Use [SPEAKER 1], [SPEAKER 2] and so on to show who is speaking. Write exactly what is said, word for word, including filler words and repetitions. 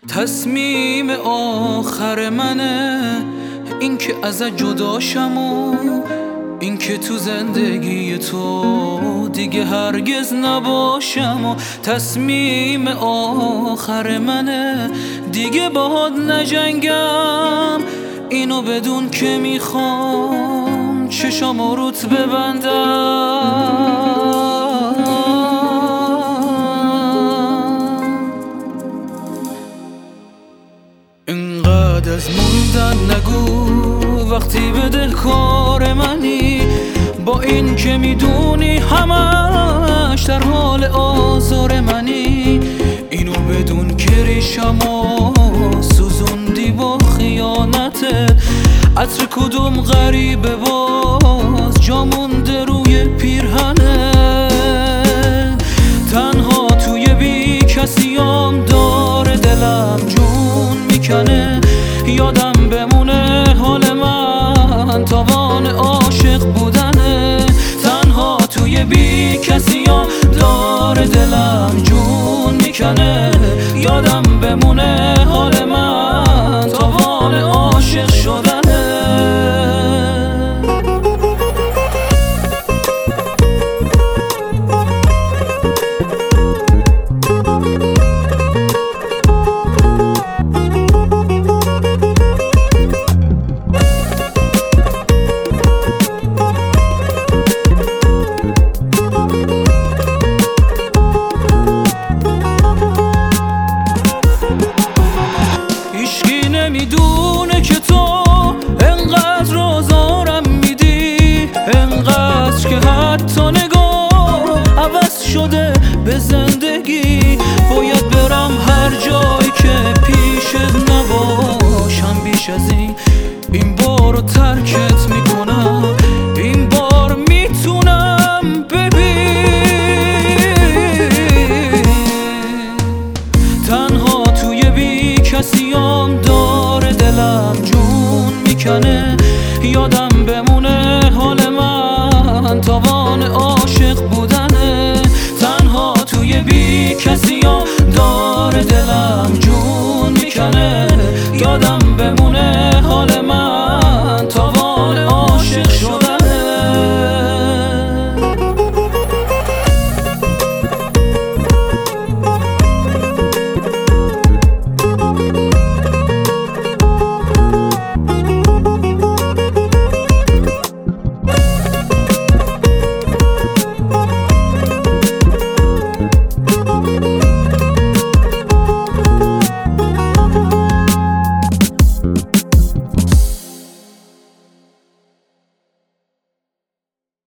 [SPEAKER 1] تصمیم آخر منه این که ازت جداشم و این که تو زندگی تو دیگه هرگز نباشم و تصمیم آخر منه دیگه باهات نجنگم، اینو بدون که میخوام چشامو روت ببندم. اینقدر از موندن نگو وقتی به دل کار منی، با این که میدونی همش در حال آزار منی، اینو بدون که ریشمو سوزوندی با خیانتت. عطر کدوم غریبه باز جا مونده روی پیرهنت، تنها توی بی کسیام داره دلم جون میکنه، یادم بمونه حال من تاوان عاشق بودنه، تنها توی بی کسیام داره دلم جون میکنه، یادم بمونه حال من تاوان عاشق شدنه. میدونه که تو انقدر آزارم میدی، انقدر که حتی نگاه عوض شده به زندگی. باید برم هر جایی که پیشت نباشم، بیش از این این بار رو ترکت میکنم، این بار میتونم ببین تنها توی بی کسیام داره دلم جون میکنه، یادم بمونه حال من تاوان عاشق بودنه، تنها توی بی کسیام داره دلم جون میکنه، یادم